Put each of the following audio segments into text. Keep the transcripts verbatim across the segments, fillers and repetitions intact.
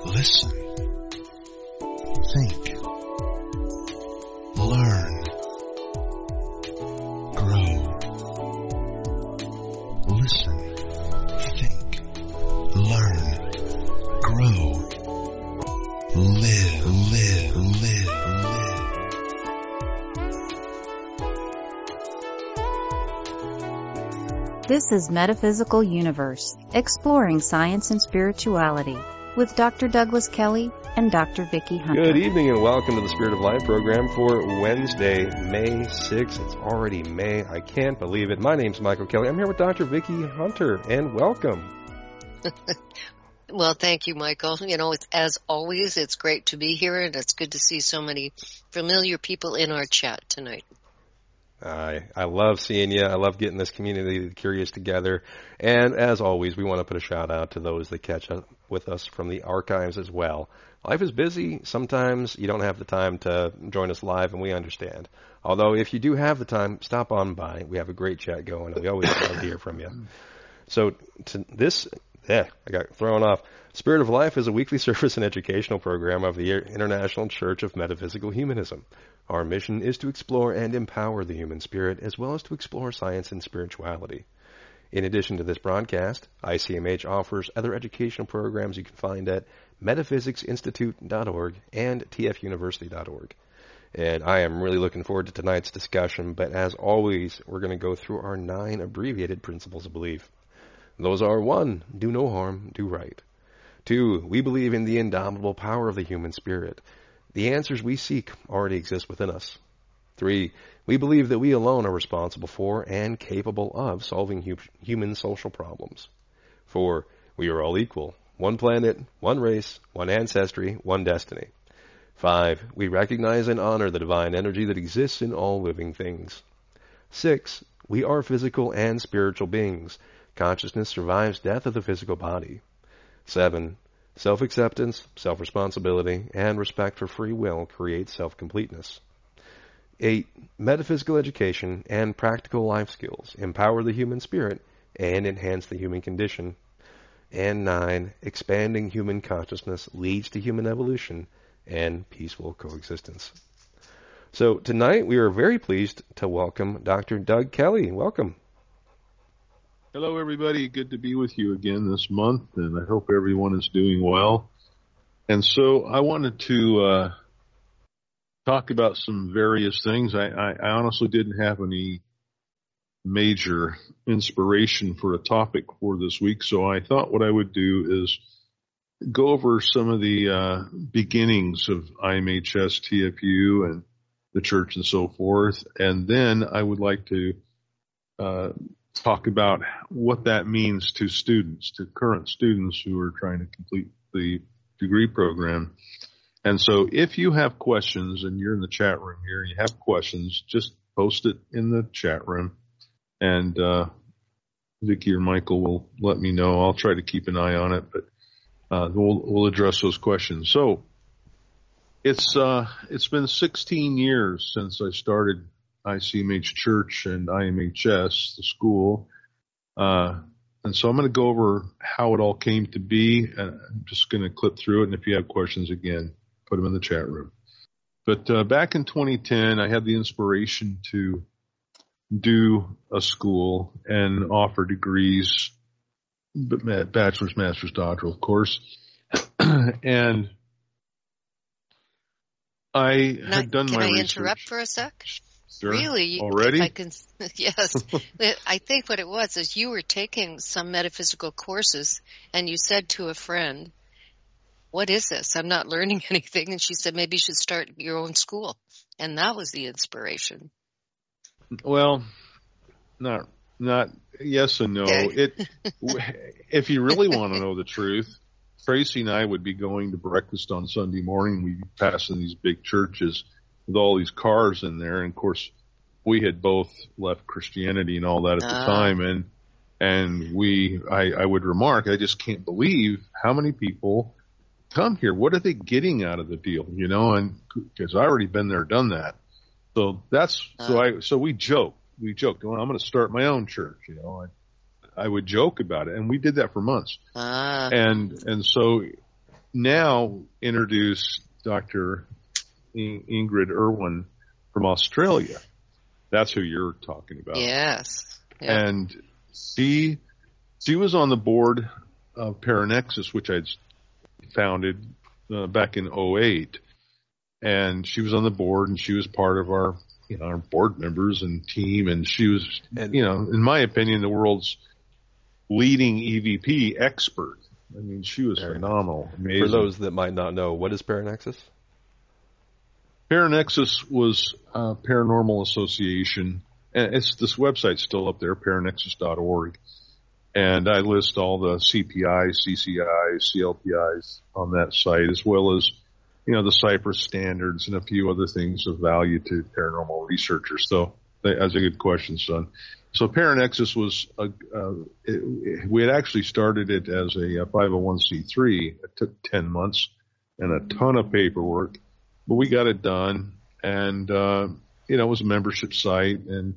Listen. Think. Learn. Grow. Listen. Think. Learn. Grow. Live, live, live, live. This is Metaphysical Universe, exploring science and spirituality, with Doctor Douglas Kelly and Doctor Vicki Hunter. Good evening and welcome to the Spirit of Life program for Wednesday, May sixth. It's already May. I can't believe it. My name's Michael Kelly. I'm here with Doctor Vicki Hunter, and welcome. Well, thank you, Michael. You know, it's, as always, it's great to be here, and it's good to see so many familiar people in our chat tonight. I I love seeing you. I love getting this community of curious together. And as always, we want to put a shout out to those that catch up with us from the archives as well. Life is busy. Sometimes you don't have the time to join us live, and we understand. Although if you do have the time, stop on by. We have a great chat going, and we always love to hear from you. So to this, yeah, I got thrown off. Spirit of Life is a weekly service and educational program of the International Church of Metaphysical Humanism. Our mission is to explore and empower the human spirit, as well as to explore science and spirituality. In addition to this broadcast, I C M H offers other educational programs you can find at metaphysics institute dot org and t f university dot org. And I am really looking forward to tonight's discussion, but as always, we're going to go through our nine abbreviated principles of belief. Those are: one, do no harm, do right. Two, we believe in the indomitable power of the human spirit. The answers we seek already exist within us. Three, we believe that we alone are responsible for and capable of solving hu- human social problems. Four, we are all equal. One planet, one race, one ancestry, one destiny. Five, we recognize and honor the divine energy that exists in all living things. Six, we are physical and spiritual beings. Consciousness survives death of the physical body. Seven, self-acceptance, self-responsibility, and respect for free will create self-completeness. Eight, metaphysical education and practical life skills empower the human spirit and enhance the human condition. And nine, expanding human consciousness leads to human evolution and peaceful coexistence. So tonight we are very pleased to welcome Doctor Doug Kelly. Welcome. Hello, everybody. Good to be with you again this month, and I hope everyone is doing well. And so I wanted to uh, talk about some various things. I, I, I honestly didn't have any major inspiration for a topic for this week, so I thought what I would do is go over some of the uh, beginnings of I M H S, T F U, and the church and so forth, and then I would like to uh talk about what that means to students, to current students who are trying to complete the degree program. And so if you have questions and you're in the chat room here and you have questions, just post it in the chat room, and uh, Vicki or Michael will let me know. I'll try to keep an eye on it, but uh, we'll, we'll address those questions. So it's uh, it's been sixteen years since I started I C M H Church and I M H S, the school. Uh, and so I'm going to go over how it all came to be. And I'm just going to clip through it. And if you have questions, again, put them in the chat room. But uh, back in twenty ten, I had the inspiration to do a school and offer degrees, bachelor's, master's, doctoral, of course. And I Now, had done can my I research. interrupt for a sec? Sure. Really? Already? If I can, yes. I think what it was is you were taking some metaphysical courses, and you said to a friend, "What is this? I'm not learning anything." And she said, "Maybe you should start your own school." And that was the inspiration. Well, not, not, yes and no. Okay. It, if you really want to know the truth, Tracy and I would be going to breakfast on Sunday morning. We'd be passing these big churches with all these cars in there. And of course, we had both left Christianity and all that at the Ah. time. And, and we, I, I would remark, I just can't believe how many people come here. What are they getting out of the deal? You know, and because I already been there, done that. So that's, so I, so we joke, we joked, well, I'm going to start my own church. You know, I, I would joke about it. And we did that for months. Ah. And, and so now introduced Doctor In- Ingrid Irwin from Australia. That's who you're talking about. Yes. Yep. And she, she was on the board of Paranexus, which I'd founded uh, back in oh eight. And she was on the board, and she was part of our, you know, our board members and team. And she was, And- you know, in my opinion, the world's leading E V P expert. I mean, she was phenomenal. Amazing. For those that might not know, what is Paranexus? Paranexus was a paranormal association, and it's this website's still up there, paranexus dot org. And I list all the C P Is, C C Is, C L P Is on that site, as well as, you know, the Cypress standards and a few other things of value to paranormal researchers. So that's a good question, son. So Paranexus was, a, uh, it, it, we had actually started it as a five oh one c three. It took ten months and a ton of paperwork, but we got it done. And, uh, you know, it was a membership site, and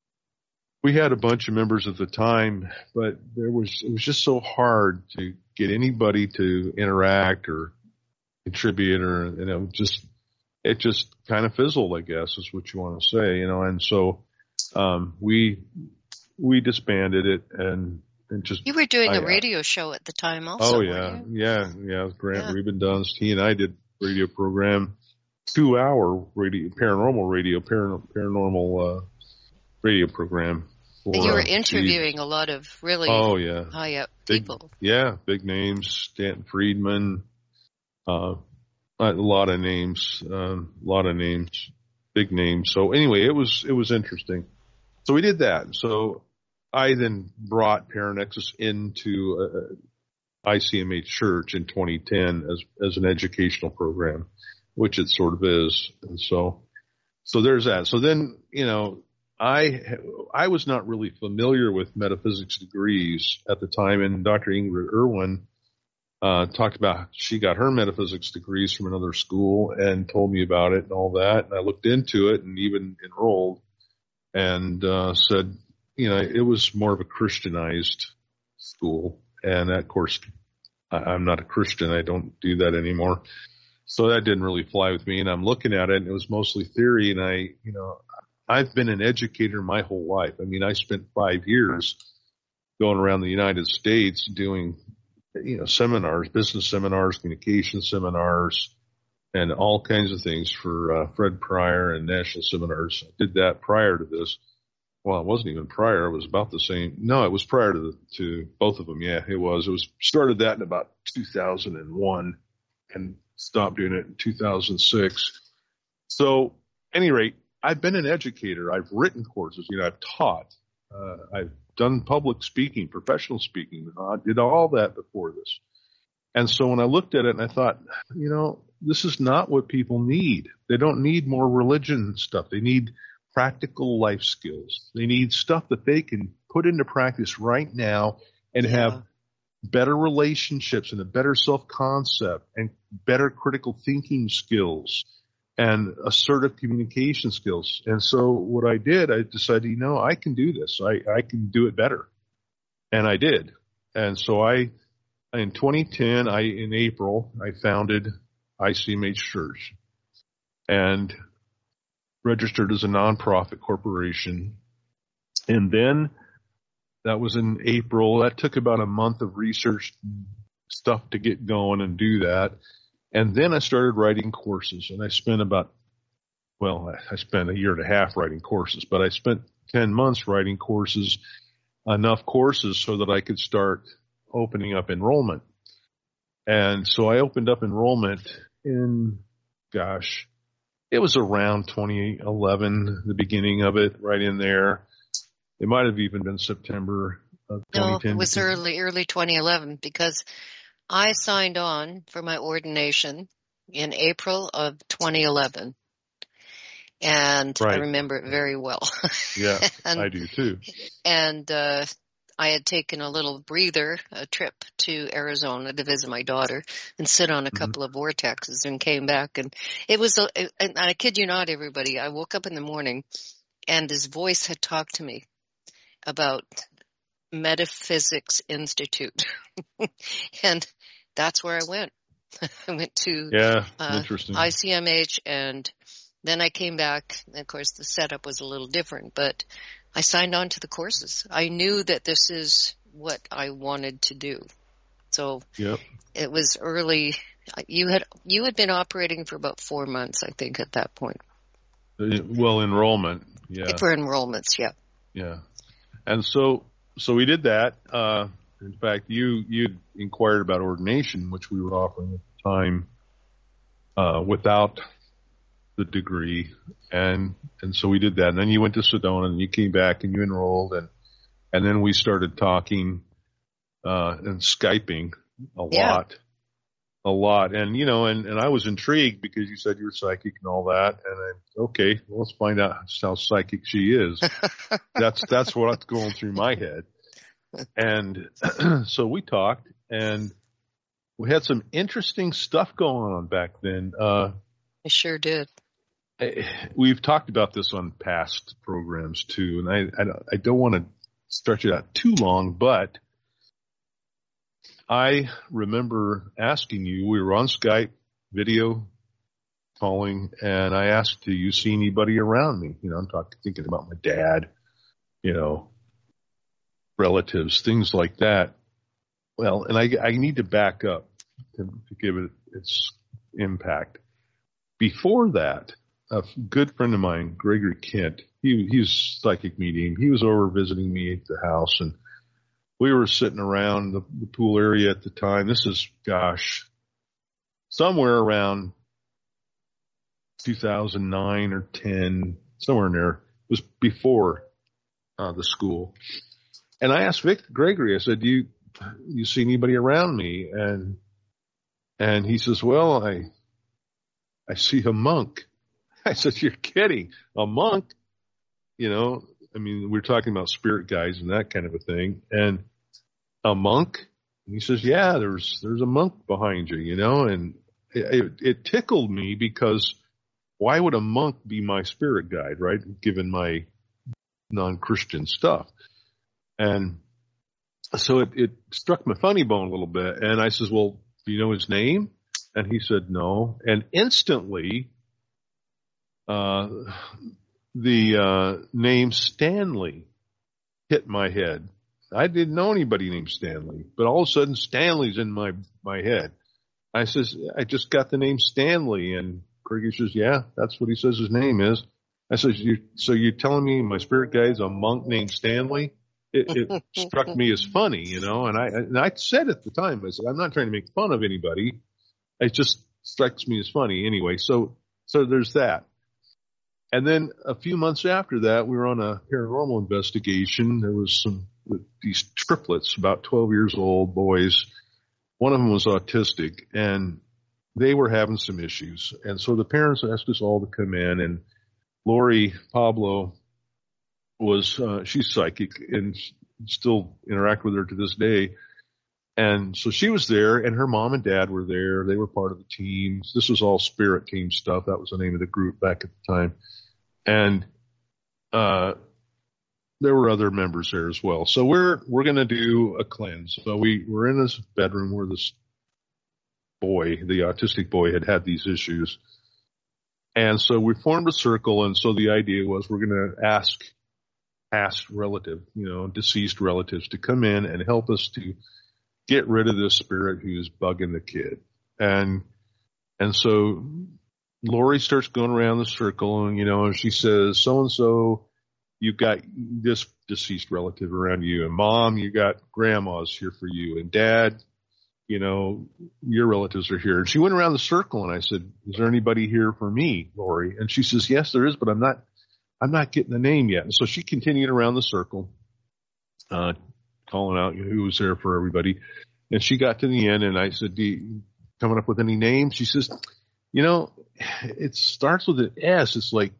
we had a bunch of members at the time, but there was, it was just so hard to get anybody to interact or contribute, or, you know, just, it just kind of fizzled, I guess is what you want to say, you know. And so, um, we, we disbanded it, and, and just. You were doing I, a radio show at the time also. Oh yeah. Weren't you? Yeah. Yeah. Grant Yeah. Rubin Dunst, he and I did radio program, two hour radio, paranormal radio, paran- paranormal, uh, radio program. For, And you were uh, interviewing a lot of really Oh yeah. high up Big, people. yeah, big names. Stanton Friedman, uh, a lot of names, um, a lot of names, big names. So anyway, it was it was interesting. So we did that. So I then brought Paranexus into uh, I C M H Church in twenty ten as as an educational program, which it sort of is. And so, so there's that. So then, you know, I I was not really familiar with metaphysics degrees at the time, and Doctor Ingrid Irwin uh, talked about she got her metaphysics degrees from another school and told me about it and all that. And I looked into it and even enrolled, and uh, said, you know, it was more of a Christianized school, and of course, I, I'm not a Christian. I don't do that anymore. So that didn't really fly with me. And I'm looking at it, and it was mostly theory, and I, you know. I've been an educator my whole life. I mean, I spent five years going around the United States doing, you know, seminars, business seminars, communication seminars, and all kinds of things for uh, Fred Pryor and national seminars. I did that prior to this. Well, it wasn't even prior. It was about the same. No, it was prior to the, to both of them. Yeah, it was. It was started that in about two thousand one and stopped doing it in two thousand six. So, at any rate, I've been an educator. I've written courses. You know, I've taught. Uh, I've done public speaking, professional speaking. I did all that before this. And so when I looked at it, and I thought, you know, this is not what people need. They don't need more religion stuff. They need practical life skills. They need stuff that they can put into practice right now and Yeah. have better relationships and a better self-concept and better critical thinking skills and assertive communication skills. And so what I did, I decided, you know, I can do this. I, I can do it better. And I did. And so I, in twenty ten, I, in April, I founded I C M H Church and registered as a nonprofit corporation. And then that was in April. That took about a month of research stuff to get going and do that. And then I started writing courses, and I spent about, well, I spent a year and a half writing courses, but I spent ten months writing courses, enough courses so that I could start opening up enrollment. And so I opened up enrollment in, gosh, it was around twenty eleven, the beginning of it, right in there. It might have even been September of No, twenty ten. it was early, early twenty eleven because I signed on for my ordination in April of twenty eleven. And Right. I remember it very well. Yeah, and, I do too. And uh, I had taken a little breather, a trip to Arizona to visit my daughter and sit on a Mhm. couple of vortexes and came back. And it was, a, and I kid you not, everybody, I woke up in the morning and this voice had talked to me about Metaphysics Institute. And that's where I went. I went to Yeah, uh, interesting. I C M H, and then I came back. And of course, the setup was a little different, but I signed on to the courses. I knew that this is what I wanted to do. So Yep. it was early. You had you had been operating for about four months, I think, at that point. Well, enrollment. Yeah. For enrollments, yeah. Yeah. And so, so we did that. Uh, in fact, you, you inquired about ordination, which we were offering at the time, uh, without the degree. And, and so we did that. And then you went to Sedona and you came back and you enrolled, and, and then we started talking, uh, and Skyping a Yeah. lot. A lot. And, you know, and, and I was intrigued because you said you were psychic and all that. And I, okay, well, let's find out how psychic she is. that's, that's what's going through my head. And so we talked, and we had some interesting stuff going on back then. Uh, I sure did. we've talked about this on past programs too. And I, I, I don't want to stretch it out too long, but I remember asking you, we were on Skype video calling, and I asked, do you see anybody around me? You know, I'm talking, thinking about my dad, you know, relatives, things like that. Well, and I, I need to back up to, to give it its impact. Before that, a good friend of mine, Gregory Kent, he, he's psychic medium. He was over visiting me at the house, and we were sitting around the, the pool area at the time. This is, gosh, somewhere around two thousand nine or ten, somewhere in there. It was before uh, the school. And I asked Vic Gregory, I said, do you, you see anybody around me? And, and he says, well, I, I see a monk. I said, you're kidding. A monk? You know, I mean, we're talking about spirit guides and that kind of a thing. And a monk? And he says, yeah, there's, there's a monk behind you, you know, and it, it, it tickled me because why would a monk be my spirit guide, right? Given my non-Christian stuff. And so it, it struck my funny bone a little bit. And I says, well, do you know his name? And he said, no. And instantly, uh, the, uh, name Stanley hit my head. I didn't know anybody named Stanley, but all of a sudden Stanley's in my, my head. I says, I just got the name Stanley. And Craigie says, yeah, that's what he says his name is. I says, you, so you're telling me my spirit guide's a monk named Stanley? It, it struck me as funny, you know, and I, and I said at the time, I said, I'm not trying to make fun of anybody. It just strikes me as funny anyway. So, so there's that. And then a few months after that, we were on a paranormal investigation. There was some, these triplets, about twelve years old boys. One of them was autistic, and they were having some issues. And so the parents asked us all to come in, and Lori Pablo was, uh, she's psychic and still interact with her to this day. And so she was there, and her mom and dad were there. They were part of the teams. This was all spirit team stuff. That was the name of the group back at the time. And, uh, there were other members there as well. So we're, we're going to do a cleanse. So we were in this bedroom where this boy, the autistic boy, had had these issues. And so we formed a circle. And so the idea was we're going to ask past relative, you know, deceased relatives to come in and help us to get rid of this spirit who's bugging the kid. And, and so Lori starts going around the circle, and, you know, and she says, so-and-so, you've got this deceased relative around you, and mom, you got grandma's here for you, and dad, you know, your relatives are here. And she went around the circle, and I said, is there anybody here for me, Lori? And she says, yes, there is, but I'm not, I'm not getting the name yet. And so she continued around the circle, uh, calling out who was there for everybody. And she got to the end, and I said, do you coming up with any names? She says, you know, it starts with an S. It's like,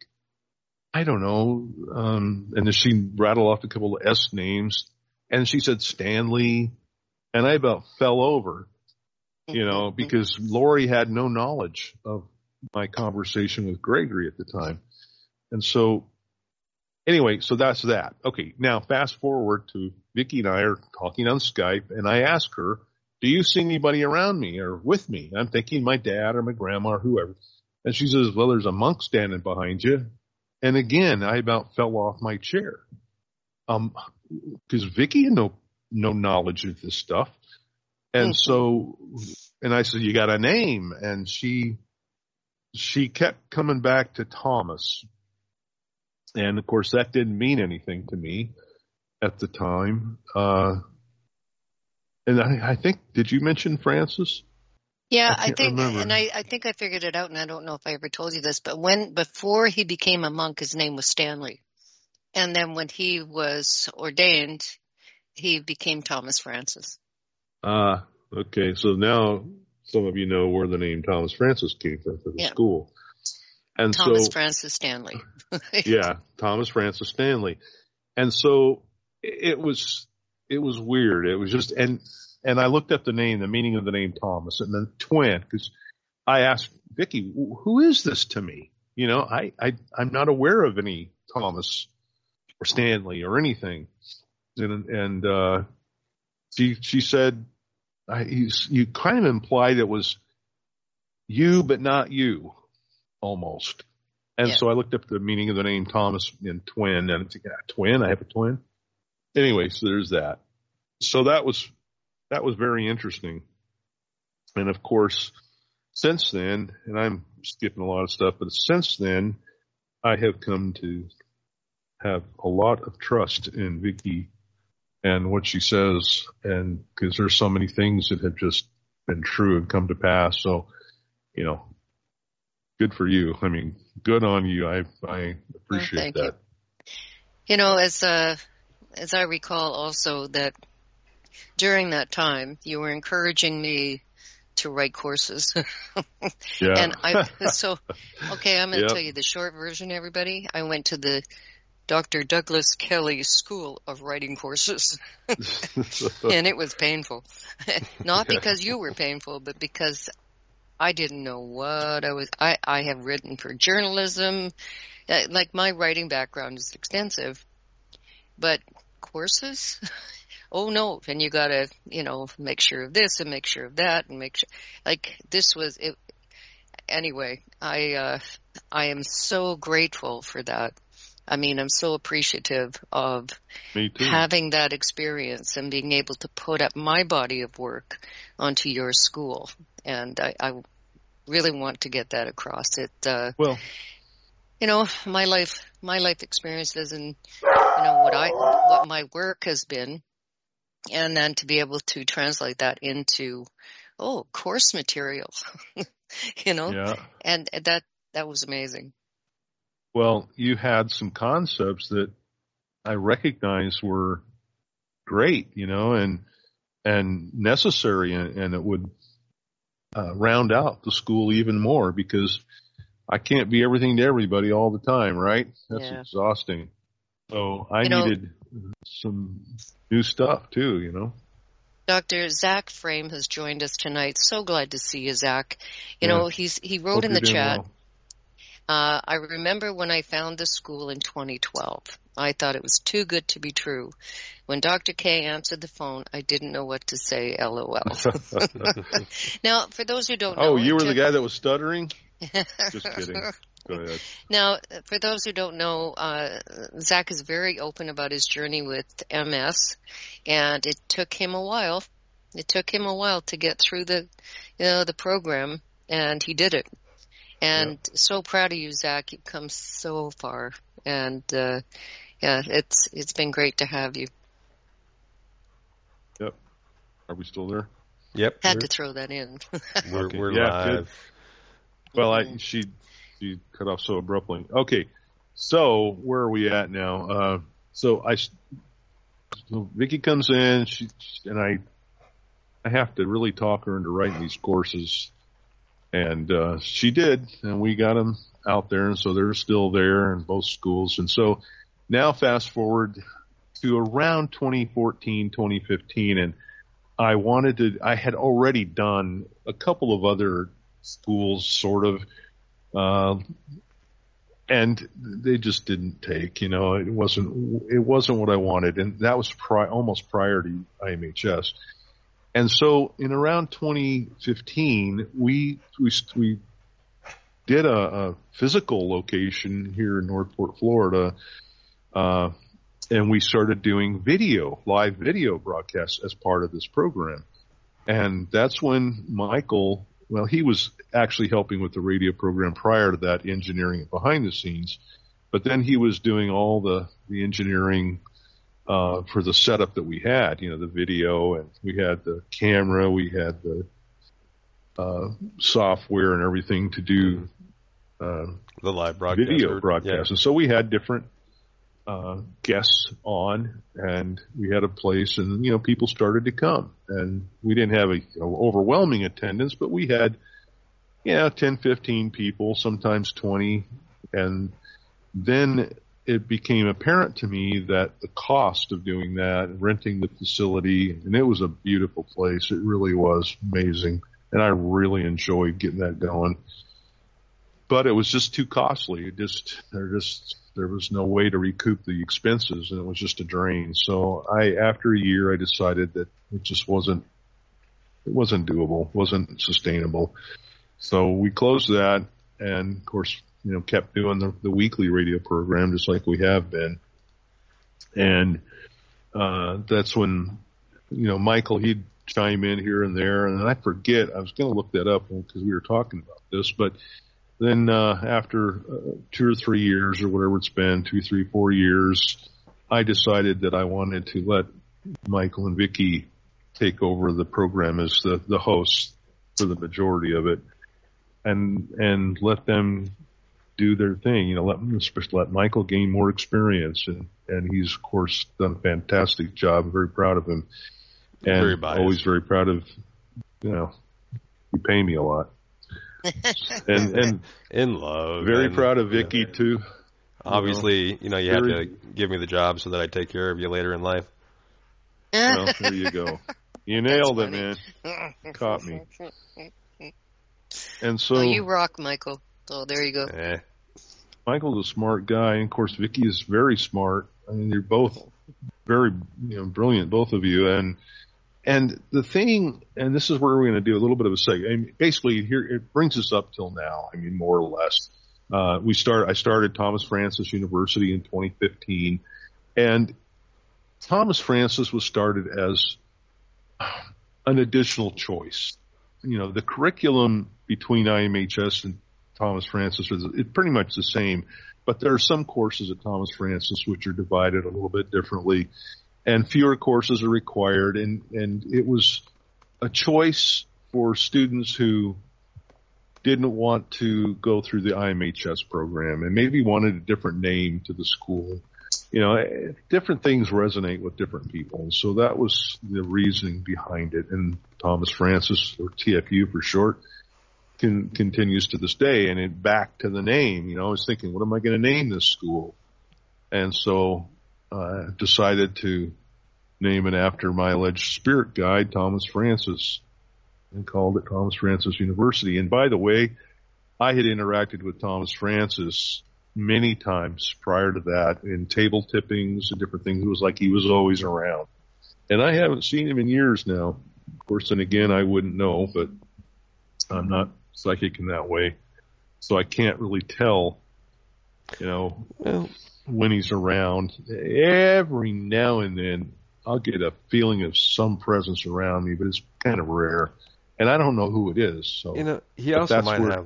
I don't know. Um, and then she rattled off a couple of S names, and she said Stanley, and I about fell over, you know, because Lori had no knowledge of my conversation with Gregory at the time. And so anyway, so that's that. Okay. Now fast forward to Vicki and I are talking on Skype, and I ask her, do you see anybody around me or with me? I'm thinking my dad or my grandma or whoever. And she says, well, there's a monk standing behind you. And again, I about fell off my chair. Um, cause Vicky had no, no knowledge of this stuff. And so, and I said, you got a name? And she, she kept coming back to Thomas. And of course that didn't mean anything to me at the time. Uh, and I, I think, did you mention Francis? Yeah, I, I think, remember. and I, I think I figured it out, and I don't know if I ever told you this, but when, before he became a monk, his name was Stanley. And then when he was ordained, he became Thomas Francis. Ah, okay. So now some of you know where the name Thomas Francis came from, from the Yeah. school. And Thomas so, Francis Stanley. yeah, Thomas Francis Stanley. And so it was, it was weird. It was just, and, and I looked up the name, the meaning of the name Thomas, and then twin, because I asked Vicky, who is this to me? You know, I, I, I'm not aware of any Thomas or Stanley or anything. And, and, uh, she, she said, I, he's, you kind of implied it was you, but not you, almost. And Yeah. so I looked up the meaning of the name Thomas in twin, and it's like, yeah, twin, I have a twin. Anyway, so there's that. So that was, that was very interesting. And of course, since then, and I'm skipping a lot of stuff, but since then, I have come to have a lot of trust in Vicky and what she says, and because there's so many things that have just been true and come to pass. So, you know, good for you. I mean, good on you. I I appreciate Thank that. you. You know, as uh, as I recall also that during that time, you were encouraging me to write courses. Yeah. And I, so, okay, I'm going to Yep. tell you the short version, everybody. I went to the Doctor Douglas Kelly School of Writing Courses, and it was painful. Not Yeah. because you were painful, but because I didn't know what I was. I, I have written for journalism. Uh, like my writing background is extensive, but courses? Oh no. And you gotta, you know, make sure of this and make sure of that and make sure, like this was it. Anyway, I, uh, I am so grateful for that. I mean, I'm so appreciative of Me too. having that experience and being able to put up my body of work onto your school. And I, I really want to get that across. It, uh, Well, you know, my life, my life experiences and, you know, what I, what my work has been, and then to be able to translate that into, oh, course material, you know, yeah. and that, that was amazing. Well, you had some concepts that I recognize were great, you know, and and necessary, and, and it would uh, round out the school even more, because I can't be everything to everybody all the time, right? That's Yeah. exhausting. So I You know- needed some new stuff too, you know. Doctor Zach Frame has joined us tonight. So glad to see you, Zach. You Yeah. know, he's he wrote Hope in you're the doing chat. well. Uh, I remember when I found the school in twenty twelve. I thought it was too good to be true. When Doctor K answered the phone, I didn't know what to say, LOL. Now, for those who don't know... Oh, you were the Jeff- guy that was stuttering? Just kidding. Go ahead. Now, for those who don't know, uh, Zach is very open about his journey with M S, and it took him a while. It took him a while to get through the, you know, the program, and he did it. And so proud of you, Zach. You've come so far, and uh, yeah, it's it's been great to have you. Yep. Are we still there? Yep. Had we're, to throw that in. we're, Okay. we're Yeah, live. good. Well, I she she cut off so abruptly. Okay, so where are we at now? Uh, so I, so Vicky comes in, she and I, I have to really talk her into writing these courses, and uh, she did, and we got them out there, and so they're still there in both schools, and so now fast forward to around twenty fourteen, twenty fifteen, and I wanted to. I had already done a couple of other schools, sort of, uh, and they just didn't take. You know, it wasn't. It wasn't what I wanted, and that was pri- almost prior to I M H S. And so in around twenty fifteen, we we we did a, a physical location here in Northport, Florida, uh, and we started doing video, live video broadcasts as part of this program. And that's when Michael, well, he was actually helping with the radio program prior to that, engineering it behind the scenes. But then he was doing all the, the engineering uh, for the setup that we had, you know, the video, and we had the camera, we had the uh, software and everything to do uh, the live broadcast. Video broadcast. Yeah. And so we had different uh, guests on, and we had a place, and, you know, people started to come. And we didn't have a you know, overwhelming attendance, but we had, yeah, ten, fifteen people, sometimes twenty. And then it became apparent to me that the cost of doing that, renting the facility, and it was a beautiful place. It really was amazing. And I really enjoyed getting that going. But it was just too costly. It just, there just, there was no way to recoup the expenses, and it was just a drain. So I, after a year, I decided that it just wasn't, it wasn't doable, wasn't sustainable. So we closed that, and of course, you know, kept doing the, the weekly radio program just like we have been. And, uh, that's when, you know, Michael, he'd chime in here and there, and I forget, I was going to look that up because we were talking about this, but then, uh, after uh, two or three years or whatever it's been, two, three, four years, I decided that I wanted to let Michael and Vicki take over the program as the, the hosts for the majority of it, and, and let them do their thing, you know, let, especially let Michael gain more experience, and, and he's of course done a fantastic job. I'm very proud of him, and very biased. Always very proud of, you know, you pay me a lot, and and in love. Very and, proud of Vicki yeah. too. Obviously, you know, you very, have to give me the job so that I take care of you later in life. Well, there you go. You nailed it, man. Caught me. And so oh, you rock, Michael. So there you go. Eh. Michael's a smart guy, and of course Vicki is very smart. I mean, you're both very, you know, brilliant, both of you. And and the thing, and this is where we're going to do a little bit of a segue. I mean, basically, here it brings us up till now. I mean, more or less. Uh, we start. I started Thomas Francis University in twenty fifteen, and Thomas Francis was started as an additional choice. You know, the curriculum between I M H S and Thomas Francis is it's pretty much the same, but there are some courses at Thomas Francis which are divided a little bit differently, and fewer courses are required, and, and it was a choice for students who didn't want to go through the I M H S program and maybe wanted a different name to the school. You know, different things resonate with different people, and so that was the reasoning behind it. And Thomas Francis, or T F U for short, Can, continues to this day, and it back to the name. You know, I was thinking, what am I going to name this school? And so I uh, decided to name it after my alleged spirit guide, Thomas Francis, and called it Thomas Francis University. And by the way, I had interacted with Thomas Francis many times prior to that in table tippings and different things. It was like he was always around. And I haven't seen him in years now. Of course, then again, I wouldn't know, but I'm not psychic in that way, so I can't really tell, you know, Well, when he's around. Every now and then I'll get a feeling of some presence around me, but it's kind of rare, and I don't know who it is. So you know, he but also that's might where- have.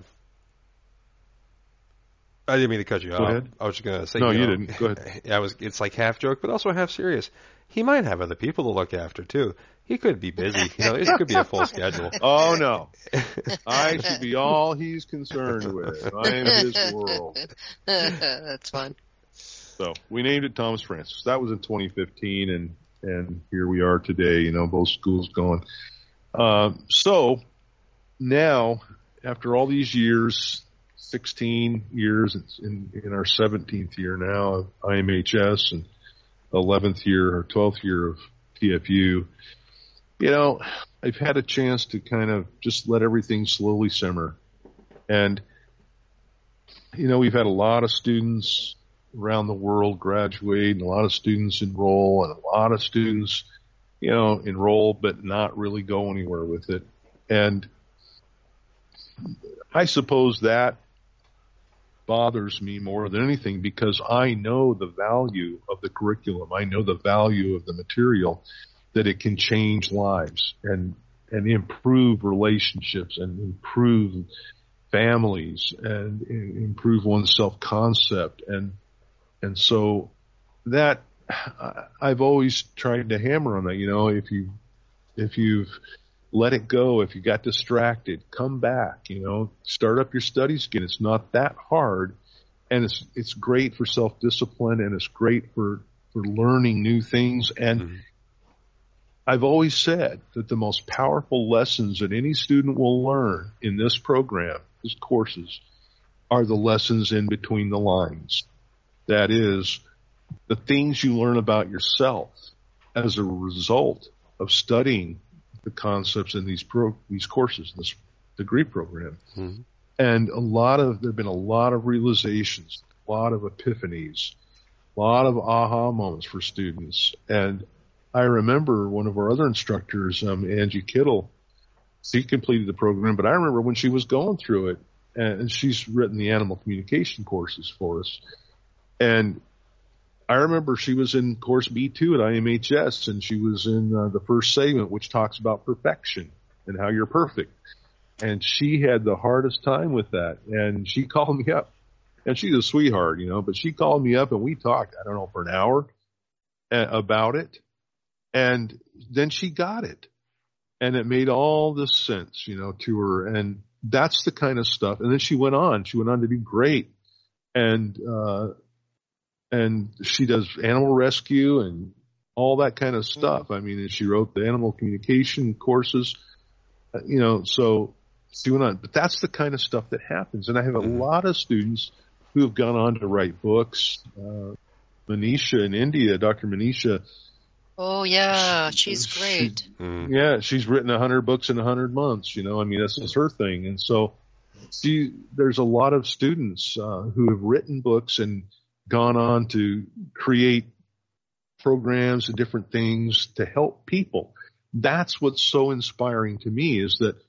I didn't mean to cut you Go off. ahead. I was just going to say. No, you you know, didn't. Go ahead. I was. It's like half joke, but also half serious. He might have other people to look after too. He could be busy. You know, it could be a full schedule. Oh no, I should be all he's concerned with. I am his world. That's fun. So we named it Thomas Francis. That was in twenty fifteen, and and here we are today. You know, both schools going. Uh, so now, after all these years, sixteen years, it's in in our seventeenth year now of I M H S and eleventh year or twelfth year of T F U. You know, I've had a chance to kind of just let everything slowly simmer, and you know, we've had a lot of students around the world graduate, and a lot of students enroll, and a lot of students you know, enroll, but not really go anywhere with it. And I suppose that bothers me more than anything because I know the value of the curriculum. I know the value of the material, that it can change lives and, and improve relationships and improve families and improve one's self-concept. And, and so that I've always tried to hammer on that, you know, if you, if you've let it go, if you got distracted, come back, you know, start up your studies again. It's not that hard, and it's, it's great for self-discipline, and it's great for, for learning new things. And mm-hmm. I've always said that the most powerful lessons that any student will learn in this program, these courses, are the lessons in between the lines. That is, the things you learn about yourself as a result of studying the concepts in these pro, these courses, this degree program. Mm-hmm. And a lot of, there have been a lot of realizations, a lot of epiphanies, a lot of aha moments for students. And I remember one of our other instructors, um, Angie Kittle, she completed the program, but I remember when she was going through it, and she's written the animal communication courses for us. And I remember she was in course B two at I M H S, and she was in uh, the first segment, which talks about perfection and how you're perfect. And she had the hardest time with that. And she called me up, and she's a sweetheart, you know, but she called me up and we talked, I don't know, for an hour uh, about it. And then she got it, and it made all this sense, you know, to her. And that's the kind of stuff. And then she went on, she went on to do great. And, uh, And she does animal rescue and all that kind of stuff. I mean, she wrote the animal communication courses, you know, so she went on. But that's the kind of stuff that happens. And I have a mm-hmm. lot of students who have gone on to write books. Uh, Manisha in India, Doctor Manisha. Oh, yeah, she's great. She, mm. Yeah, she's written one hundred books in one hundred months, you know. I mean, this is her thing. And so she, there's a lot of students uh, who have written books and gone on to create programs and different things to help people. That's what's so inspiring to me, is that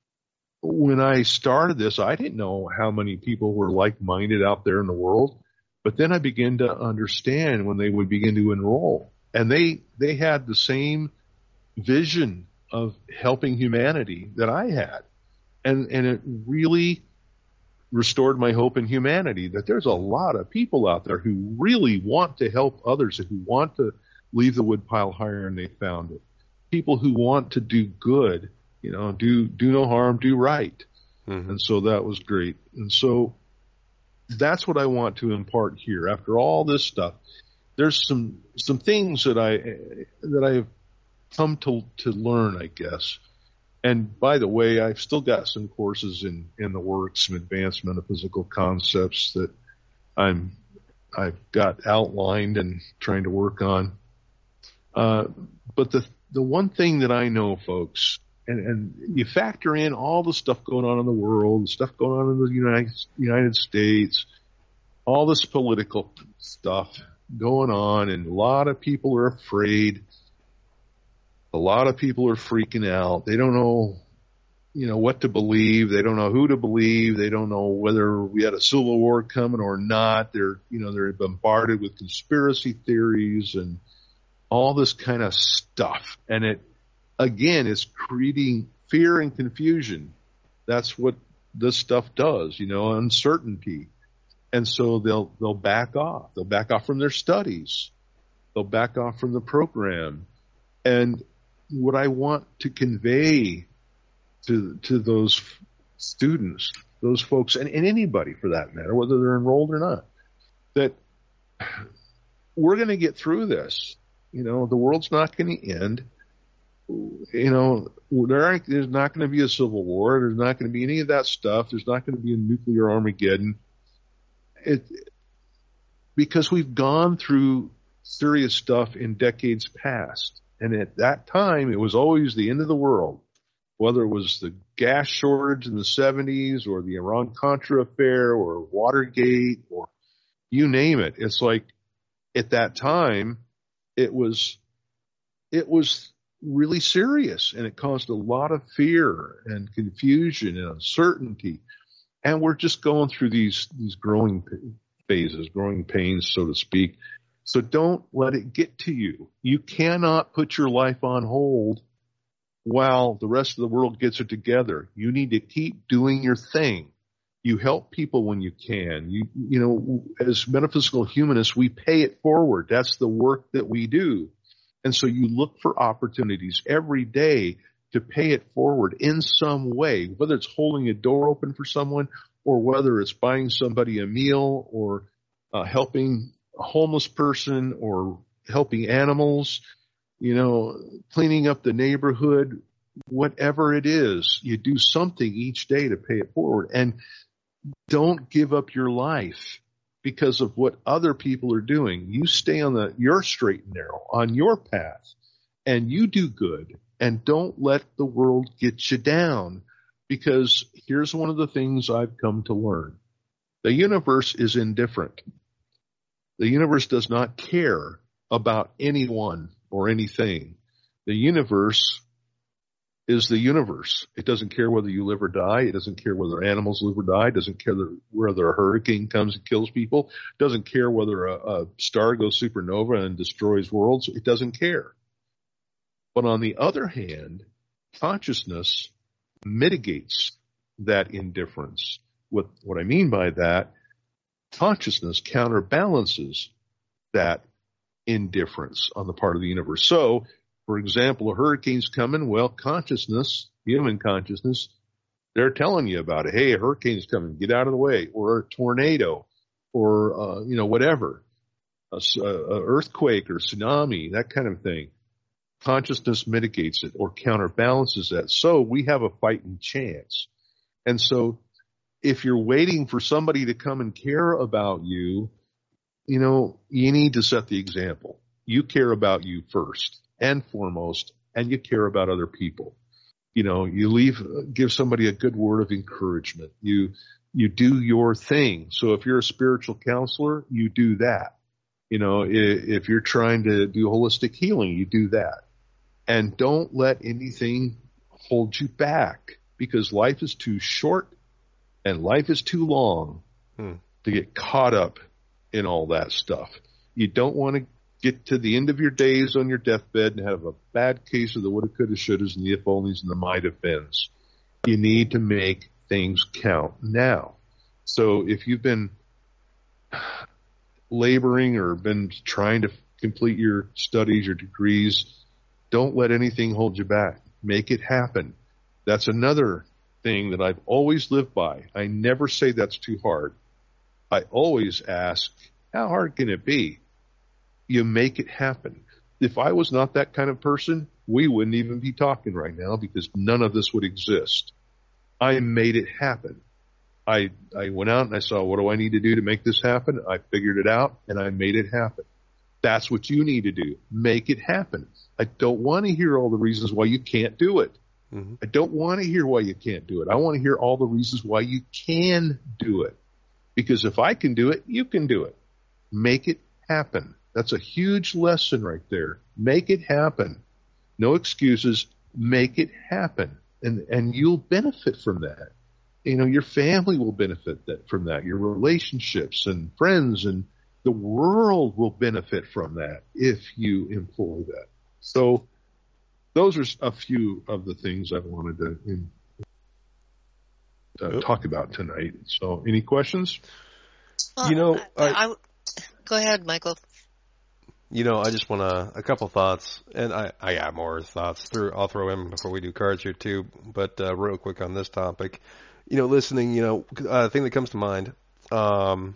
when I started this, I didn't know how many people were like-minded out there in the world. But then I began to understand when they would begin to enroll. And they, they had the same vision of helping humanity that I had. And, and it really restored my hope in humanity, that there's a lot of people out there who really want to help others and who want to leave the woodpile higher than they found it. People who want to do good, you know, do, do no harm, do right. Mm-hmm. And so that was great. And so that's what I want to impart here. After all this stuff, there's some, some things that I, that I've come to, to learn, I guess. And by the way, I've still got some courses in, in the works, some advanced metaphysical concepts that I'm, I've got outlined and trying to work on. Uh, but the, the one thing that I know, folks, and, and you factor in all the stuff going on in the world, the stuff going on in the United, United States, all this political stuff going on, and a lot of people are afraid. A lot of people are freaking out. They don't know, you know, what to believe. They don't know who to believe. They don't know whether we had a civil war coming or not. They're, you know, they're bombarded with conspiracy theories and all this kind of stuff. And it, again, is creating fear and confusion. That's what this stuff does, you know, uncertainty. And so they'll, they'll back off. They'll back off from their studies. They'll back off from the program. And what I want to convey to, to those students, those folks, and, and anybody for that matter, whether they're enrolled or not, that we're going to get through this. You know, the world's not going to end. You know, there aren't, there's not going to be a civil war. There's not going to be any of that stuff. There's not going to be a nuclear Armageddon. It, because we've gone through serious stuff in decades past. And at that time, it was always the end of the world, whether it was the gas shortage in the seventies or the Iran-Contra affair or Watergate or you name it. It's like at that time, it was, it was really serious, and it caused a lot of fear and confusion and uncertainty. And we're just going through these, these growing phases, growing pains, so to speak. So don't let it get to you. You cannot put your life on hold while the rest of the world gets it together. You need to keep doing your thing. You help people when you can. You, you know, as metaphysical humanists, we pay it forward. That's the work that we do. And so you look for opportunities every day to pay it forward in some way, whether it's holding a door open for someone or whether it's buying somebody a meal or uh, helping a homeless person or helping animals, you know, cleaning up the neighborhood, whatever it is, you do something each day to pay it forward. And don't give up your life because of what other people are doing. You stay on the your straight and narrow, on your path, and you do good. And don't let the world get you down, because here's one of the things I've come to learn. The universe is indifferent. The universe does not care about anyone or anything. The universe is the universe. It doesn't care whether you live or die. It doesn't care whether animals live or die. It doesn't care whether a hurricane comes and kills people. It doesn't care whether a, a star goes supernova and destroys worlds. It doesn't care. But on the other hand, consciousness mitigates that indifference. What, what I mean by that, consciousness counterbalances that indifference on the part of the universe. So, for example, a hurricane's coming. Well, consciousness, human consciousness, they're telling you about it. Hey, a hurricane's coming. Get out of the way. Or a tornado, or uh, you know, whatever, a, a earthquake or tsunami, that kind of thing. Consciousness mitigates it or counterbalances that. So we have a fighting chance. And so if you're waiting for somebody to come and care about you, you know, you need to set the example. You care about you first and foremost, and you care about other people. You know, you leave, give somebody a good word of encouragement. You, you do your thing. So if you're a spiritual counselor, you do that. You know, if, if you're trying to do holistic healing, you do that. And don't let anything hold you back, because life is too short and life is too long hmm. to get caught up in all that stuff. You don't want to get to the end of your days on your deathbed and have a bad case of the woulda, coulda, shouldas and the if onlys and the might have beens. You need to make things count now. So if you've been laboring or been trying to complete your studies, your degrees, don't let anything hold you back. Make it happen. That's another thing that I've always lived by. I never say that's too hard. I always ask, how hard can it be? You make it happen. If I was not that kind of person, we wouldn't even be talking right now, because none of this would exist. I made it happen. I, I went out and I saw, what do I need to do to make this happen? I figured it out and I made it happen. That's what you need to do. Make it happen. I don't want to hear all the reasons why you can't do it. Mm-hmm. I don't want to hear why you can't do it. I want to hear all the reasons why you can do it. Because if I can do it, you can do it. Make it happen. That's a huge lesson right there. Make it happen. No excuses. Make it happen. And, and you'll benefit from that. You know, your family will benefit that, from that. Your relationships and friends and the world will benefit from that if you employ that. So those are a few of the things I wanted to in, uh, talk about tonight. So any questions? Well, you know, I, I, I, go ahead, Michael. You know, I just want to, a couple thoughts, and I, I got more thoughts through, I'll throw in before we do cards here too, but uh, real quick on this topic. You know, listening, you know, a thing that comes to mind um,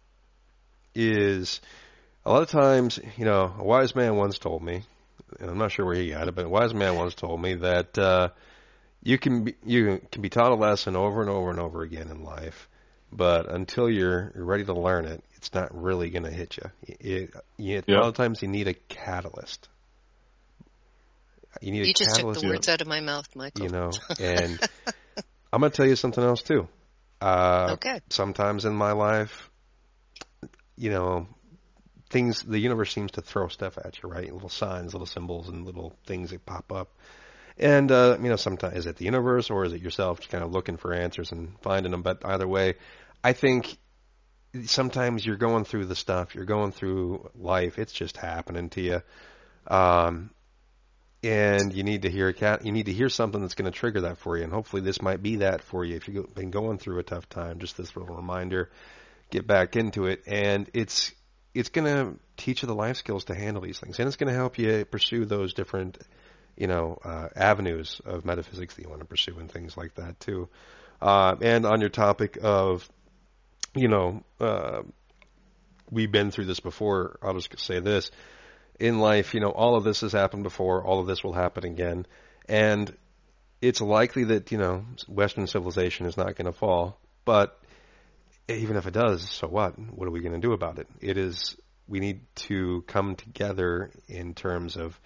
is a lot of times, you know, a wise man once told me, and I'm not sure where he got it, but a wise man once told me that uh, you can be, you can be taught a lesson over and over and over again in life, but until you're, you're ready to learn it, it's not really going to hit you. It, it, yeah. A lot of times you need a catalyst. You need you a just catalyst. took the words out of my mouth, Michael. You know, and I'm going to tell you something else too. Uh, okay. Sometimes in my life, you know, things, the universe seems to throw stuff at you, right? Little signs, little symbols, and little things that pop up. And, uh, you know, sometimes, is it the universe or is it yourself just kind of looking for answers and finding them? But either way, I think sometimes you're going through the stuff, you're going through life, it's just happening to you. Um, and you need to hear a cat, you need to hear something that's going to trigger that for you. And hopefully this might be that for you. If you've been going through a tough time, just this little reminder, get back into it. And it's, it's going to teach you the life skills to handle these things. And it's going to help you pursue those different, you know, uh, avenues of metaphysics that you want to pursue and things like that too. Uh, and on your topic of, you know, uh, we've been through this before, I'll just say this. In life, you know, all of this has happened before, all of this will happen again. And it's likely that, you know, Western civilization is not going to fall. But even if it does, so what? What are we going to do about it? It is, we need to come together in terms of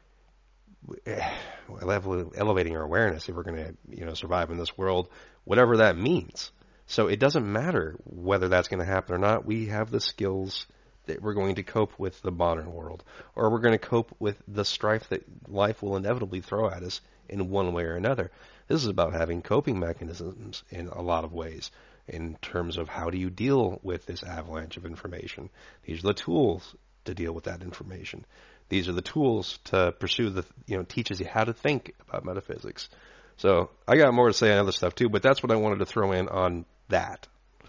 elevating our awareness if we're going to, you know, survive in this world, whatever that means. So it doesn't matter whether that's going to happen or not. We have the skills that we're going to cope with the modern world, or we're going to cope with the strife that life will inevitably throw at us in one way or another. This is about having coping mechanisms in a lot of ways in terms of how do you deal with this avalanche of information. These are the tools to deal with that information. These are the tools to pursue the, you know, teaches you how to think about metaphysics. So I got more to say on other stuff too, but that's what I wanted to throw in on that.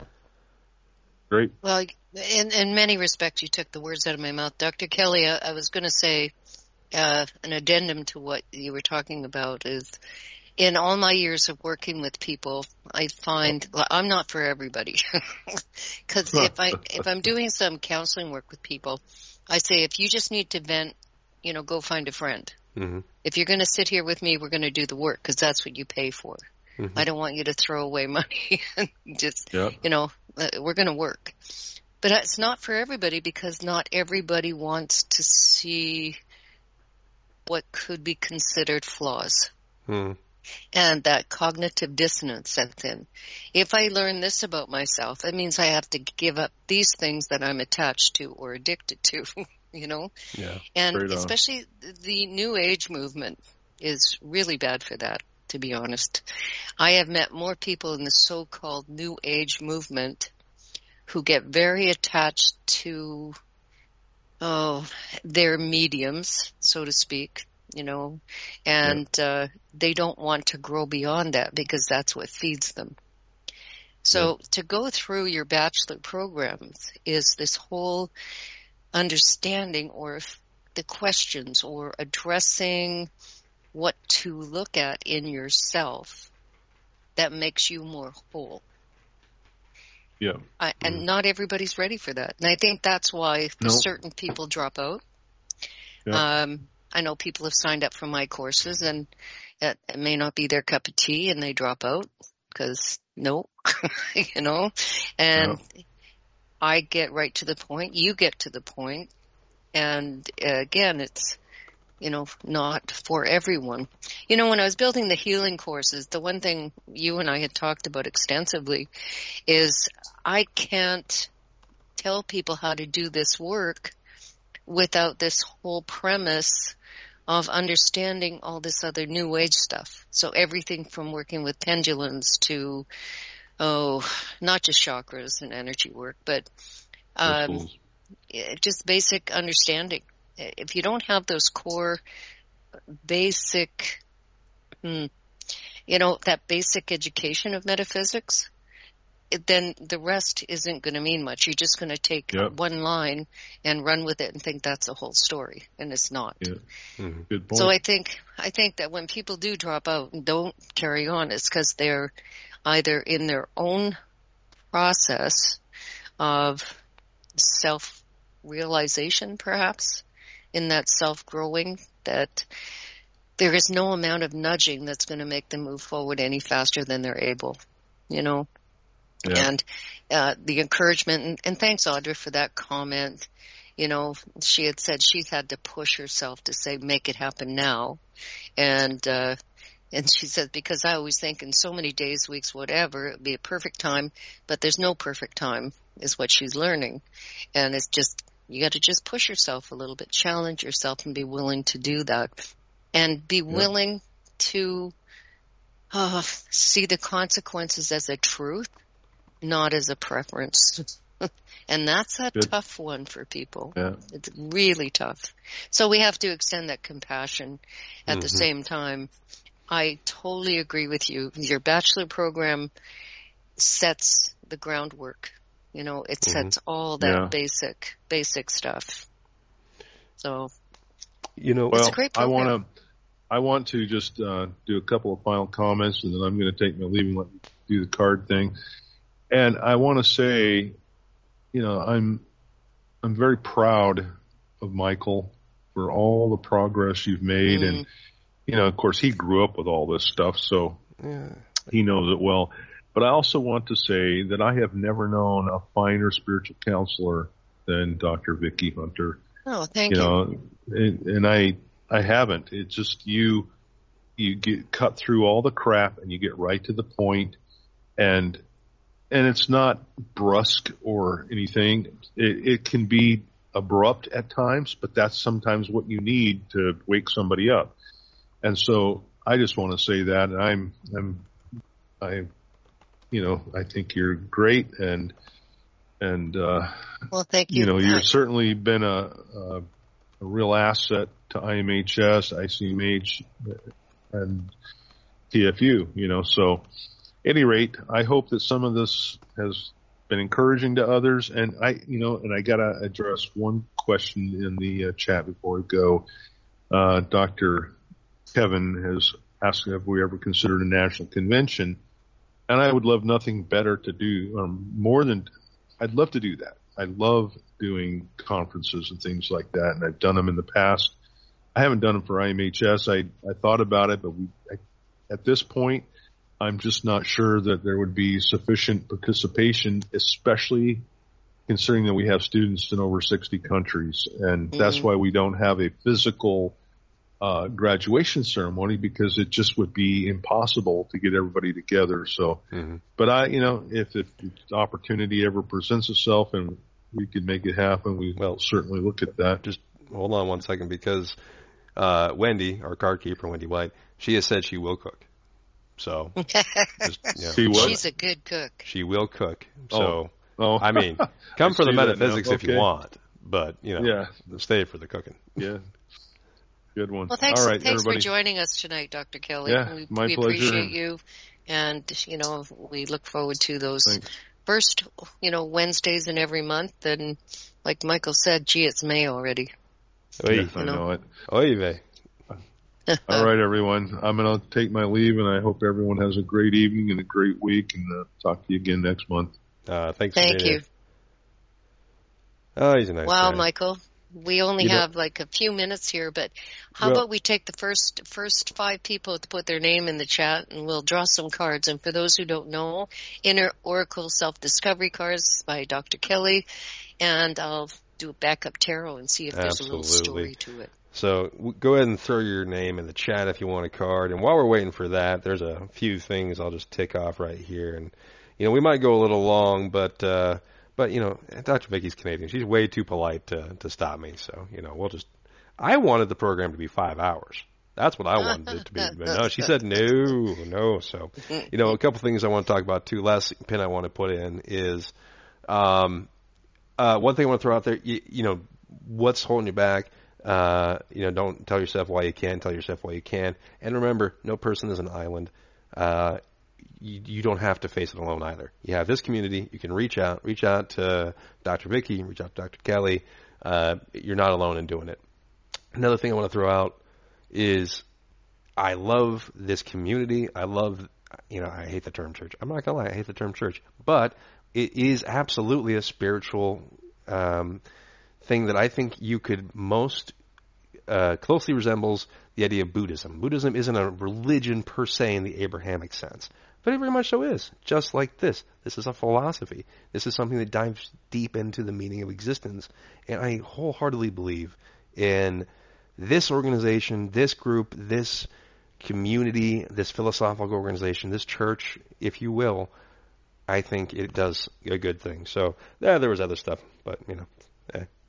Great. Well, in, in many respects, you took the words out of my mouth. Doctor Kelly, I, I was going to say uh, an addendum to what you were talking about is in all my years of working with people, I find well, I'm not for everybody because if I if I'm doing some counseling work with people, I say if you just need to vent, you know, go find a friend. Mm-hmm. If you're going to sit here with me, we're going to do the work because that's what you pay for. Mm-hmm. I don't want you to throw away money and just, yep. you know, uh, we're going to work. But it's not for everybody because not everybody wants to see what could be considered flaws. Hmm. And that cognitive dissonance sets in. If I learn this about myself, that means I have to give up these things that I'm attached to or addicted to, you know? Yeah, and especially the New Age movement is really bad for that, to be honest. I have met more people in the so-called New Age movement who get very attached to, oh, their mediums, so to speak. You know, and yeah. uh, they don't want to grow beyond that because that's what feeds them. So yeah. to go through your bachelor programs is this whole understanding or the questions or addressing what to look at in yourself that makes you more whole. Yeah. I, and mm. not everybody's ready for that. And I think that's why nope. certain people drop out. Yeah. Um I know people have signed up for my courses and it, it may not be their cup of tea and they drop out because no, you know, and no. I get right to the point. You get to the point. And uh, again, it's, you know, not for everyone. You know, when I was building the healing courses, the one thing you and I had talked about extensively is I can't tell people how to do this work without this whole premise of understanding all this other New Age stuff. So everything from working with pendulums to, oh, not just chakras and energy work, but um, just basic understanding. If you don't have those core basic, hmm, you know, that basic education of metaphysics, then the rest isn't going to mean much. You're just going to take yep. one line and run with it and think that's a whole story, and it's not. Yeah. Mm-hmm. Good point. So I think I think that when people do drop out and don't carry on, it's because they're either in their own process of self-realization, perhaps, in that self-growing, that there is no amount of nudging that's going to make them move forward any faster than they're able, you know? Yeah. And uh, the encouragement, and, and thanks, Audra, for that comment. You know, she had said she had to push herself to say, make it happen now. And uh, and she said, because I always think in so many days, weeks, whatever, it would be a perfect time, but there's no perfect time, is what she's learning. And it's just You got to just push yourself a little bit, challenge yourself, and be willing to do that. And be Yeah. willing to uh, see the consequences as a truth, not as a preference. And that's a Good. tough one for people. Yeah. It's really tough. So we have to extend that compassion at the Mhm. same time. I totally agree with you. Your bachelor program sets the groundwork. You know, it Mhm. sets all that Yeah. basic, basic stuff. So You know, It's Well, a great I program. want to, I want to just uh, do a couple of final comments, and then I'm going to take my leave and let you do the card thing. And I want to say, you know, I'm, I'm very proud of Michael for all the progress you've made, Mm. and you know, of course, he grew up with all this stuff, so yeah. he knows it well. But I also want to say that I have never known a finer spiritual counselor than Doctor Vicki Hunter. Oh, thank You you. know, and, and I, I haven't. It's just you, you get cut through all the crap and you get right to the point, and, and it's not brusque or anything. It, it can be abrupt at times, but that's sometimes what you need to wake somebody up. And so I just want to say that and I'm, I'm, I, you know, I think you're great, and, and, uh, Well, thank you. you know, Uh, you've certainly been a, a, a real asset to I M H S, I C M H, and T F U, you know. So, at any rate, I hope that some of this has been encouraging to others. And I, you know, and I got to address one question in the uh, chat before we go. Uh, Doctor Kevin has asked if we ever considered a national convention. And I would love nothing better to do, um, more than, I'd love to do that. I love doing conferences and things like that, and I've done them in the past. I haven't done them for I M H S. I, I thought about it, but we, I, at this point, I'm just not sure that there would be sufficient participation, especially considering that we have students in over sixty countries. And that's Mhm. why we don't have a physical uh, graduation ceremony, because it just would be impossible to get everybody together. So, Mhm. but I, you know, if, if the opportunity ever presents itself and we could make it happen, we will Well, certainly look at that. Just hold on one second, because uh, Wendy, our card keeper, Wendy White, she has said she will cook. So, just, yeah, See what? She's a good cook. she will cook. So, Oh, I mean, come I for the see that now. metaphysics if you Okay. want, but, you know, yeah, stay for the cooking. yeah. Good one. Well, thanks, All right, thanks everybody. for joining us tonight, Doctor Kelly. Yeah, we, my we pleasure. appreciate you, and you know, we look forward to those Thanks. first, you know, Wednesdays in every month. And like Michael said, gee, it's May already. Oy, Yes, I you know. know it. oy vey. All right, everyone. I'm going to take my leave, and I hope everyone has a great evening and a great week, and uh, talk to you again next month. Uh, thanks for Thank being you. here. Oh, he's a nice Wow, guy. Michael. We only You know- have like a few minutes here, but how Well- about we take the first first five people to put their name in the chat, and we'll draw some cards. And for those who don't know, Inner Oracle Self-Discovery cards by Doctor Kelly, and I'll do a backup tarot and see if there's a little Absolutely. story to it. So w- go ahead and throw your name in the chat if you want a card. And while we're waiting for that, there's a few things I'll just tick off right here. And, you know, we might go a little long, but, uh, but, you know, Doctor Vicki's Canadian. She's way too polite to, to stop me. So, you know, we'll just, I wanted the program to be five hours. That's what I wanted it to be. But no, she said no, no. So, you know, a couple things I want to talk about too. Last pin I want to put in is, um, uh, one thing I want to throw out there, you, you know, what's holding you back? Uh, you know, don't tell yourself why you can't, tell yourself why you can. And remember, no person is an island. Uh, you, you don't have to face it alone either. You have this community. You can reach out, reach out to Doctor Vicki, reach out to Doctor Kelly. Uh, you're not alone in doing it. Another thing I want to throw out is I love this community. I love, you know, I hate the term church. I'm not going to lie, I hate the term church. But it is absolutely a spiritual um, thing that I think you could most uh, closely resembles the idea of Buddhism. Buddhism isn't a religion per se in the Abrahamic sense, but it very much so is, just like this. This is a philosophy. This is something that dives deep into the meaning of existence, and I wholeheartedly believe in this organization, this group, this community, this philosophical organization, this church, if you will. I think it does a good thing. So, yeah, there was other stuff, but, you know, eh,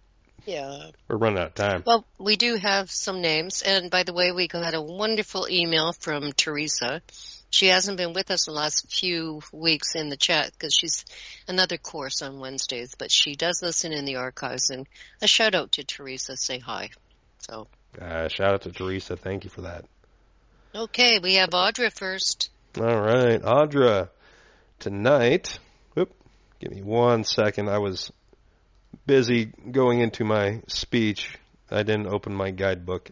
Yeah. We're running out of time. Well, we do have some names. And by the way, we got a wonderful email from Teresa. She hasn't been with us the last few weeks in the chat because she's another course on Wednesdays, but she does listen in the archives. And a shout out to Teresa. Say hi. So, Uh, shout out to Teresa. Thank you for that. okay, we have Audra first. All right, Audra. Tonight, whoop, give me one second. I was busy going into my speech. I didn't open my guidebook.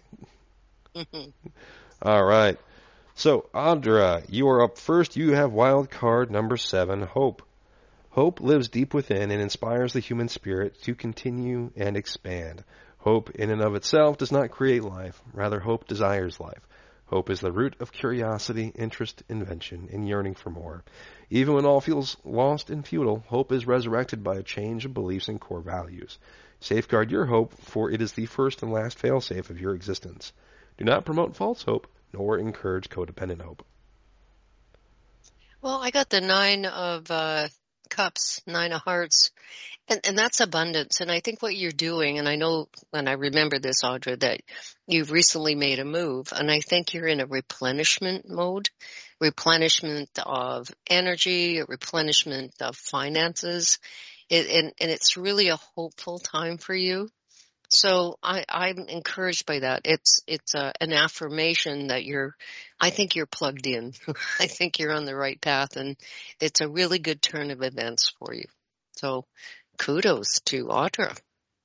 All right. So, Audra, you are up first. You have wild card number seven, Hope. Hope lives deep within and inspires the human spirit to continue and expand. Hope in and of itself does not create life. Rather, hope desires life. Hope is the root of curiosity, interest, invention, and yearning for more. Even when all feels lost and futile, hope is resurrected by a change of beliefs and core values. Safeguard your hope, for it is the first and last fail-safe of your existence. Do not promote false hope, nor encourage codependent hope. Well, I got the nine of uh, cups, nine of hearts, and, and that's abundance. And I think what you're doing, and I know, and I remember this, Audra, that you've recently made a move, and I think you're in a replenishment mode, replenishment of energy, a replenishment of finances, it, and, and it's really a hopeful time for you. So I, I'm encouraged by that. It's it's a, an affirmation that you're, I think you're plugged in. I think you're on the right path, and it's a really good turn of events for you. So kudos to Audra.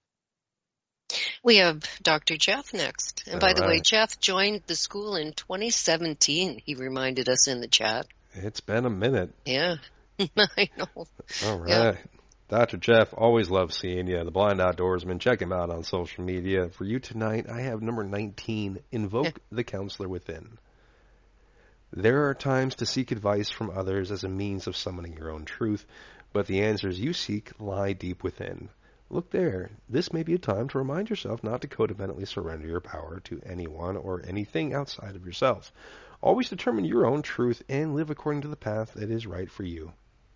We have Doctor Jeff next. And by All the right. way, Jeff joined the school in twenty seventeen. He reminded us in the chat. It's been a minute. Yeah, I know. All right. Yeah. Doctor Jeff, always love seeing you. The Blind Outdoorsman. Check him out on social media. For you tonight, I have number nineteen, Invoke the Counselor Within. There are times to seek advice from others as a means of summoning your own truth, but the answers you seek lie deep within. Look there. This may be a time to remind yourself not to codependently surrender your power to anyone or anything outside of yourself. Always determine your own truth and live according to the path that is right for you.